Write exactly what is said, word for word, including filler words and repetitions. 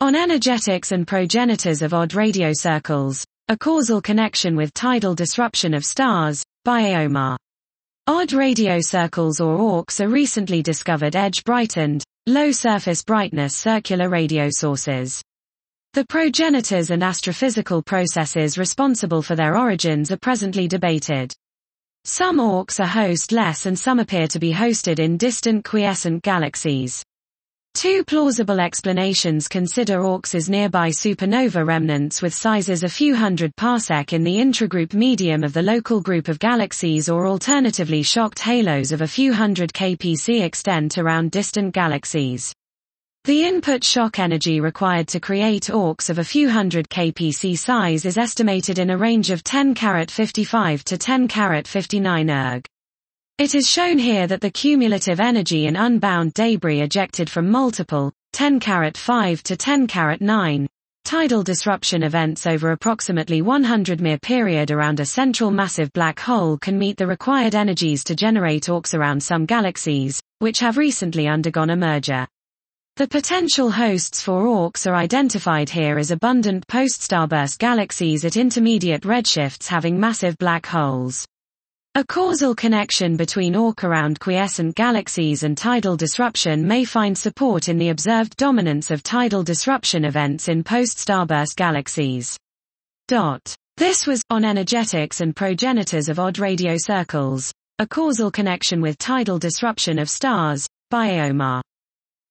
On energetics and progenitors of odd radio circles, a causal connection with tidal disruption of stars, by Aomar. Odd radio circles or O R Cs are recently discovered edge-brightened, low-surface brightness circular radio sources. The progenitors and astrophysical processes responsible for their origins are presently debated. Some O R Cs are host-less and some appear to be hosted in distant quiescent galaxies. Two plausible explanations consider O R Cs as nearby supernova remnants with sizes a few hundred parsec in the intragroup medium of the local group of galaxies, or alternatively shocked halos of a few hundred kpc extent around distant galaxies. The input shock energy required to create O R Cs of a few hundred kpc size is estimated in a range of ten carat fifty-five to ten carat fifty-nine erg. It is shown here that the cumulative energy in unbound debris ejected from multiple, ten carat five to ten carat nine, tidal disruption events over approximately one hundred year period around a central massive black hole can meet the required energies to generate O R Cs around some galaxies, which have recently undergone a merger. The potential hosts for O R Cs are identified here as abundant post-starburst galaxies at intermediate redshifts having massive black holes. A causal connection between O R C around quiescent galaxies and tidal disruption may find support in the observed dominance of tidal disruption events in post-starburst galaxies. This was On Energetics and Progenitors of Odd Radio Circles, a causal connection with tidal disruption of stars, by Aomar.